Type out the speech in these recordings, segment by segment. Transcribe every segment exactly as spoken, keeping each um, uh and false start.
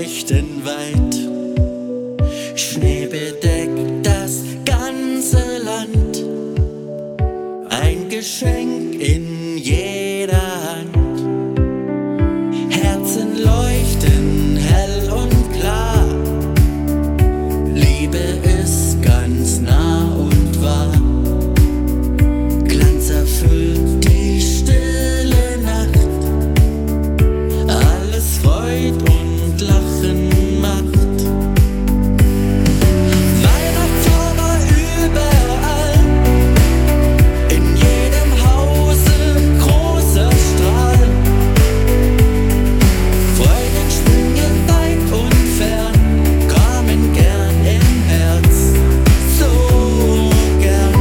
leuchten weit. Schnee bedeckt das ganze Land, ein Geschenk in jeder Hand. Herzen leuchten hell und klar, Liebe ist ganz nah und wahr. Glanz erfüllt die stille Nacht, alles Freud und Lachen macht. Weihnachtszauber überall, in jedem Hause großer Strahl. Freudensprünge weit und fern kommen gern im Herz, so gern.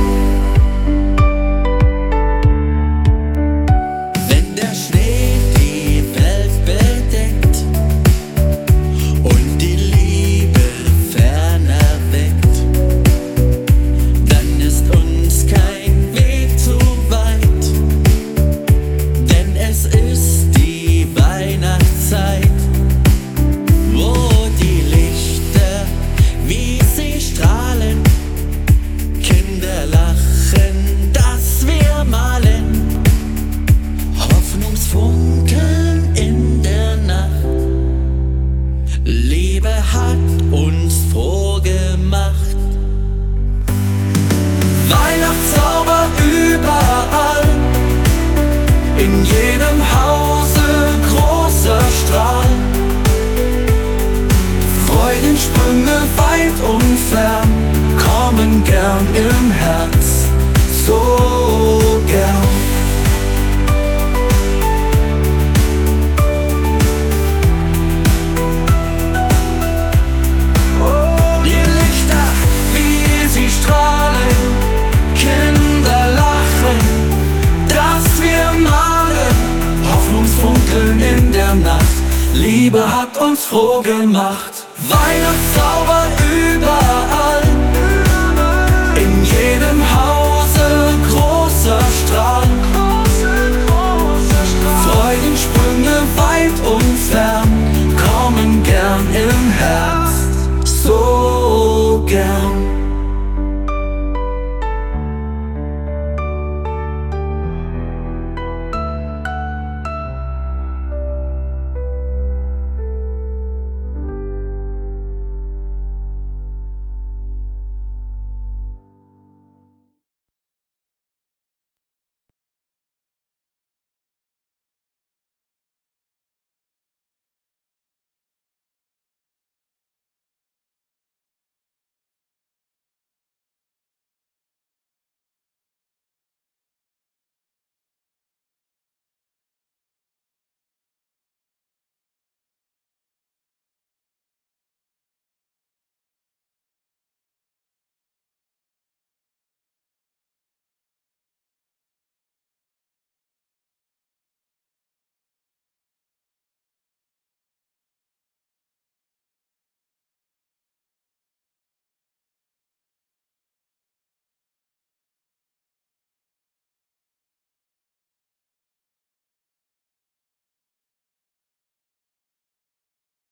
Wenn der Schnee die Welt bedeckt und die Liebe ferner weckt, dann ist uns kein Weg zu weit, denn es ist die Weihnachtszeit, wo die Lichter, wie sie strahlen, Kinder lachen, dass wir malen, Hoffnungsfunkeln in der Nacht. Liebe hat uns froh gemacht. Weihnachtszauber überall, in jedem Hause großer Strahl. Freudensprünge weit und fern kommen gern im Herz, so gern. Die Lichter, wie sie strahlen, Kinder lachen, dass wir malen, Hoffnungsfunkeln in der Nacht. Liebe hat uns froh gemacht. Weihnachtszauber überall,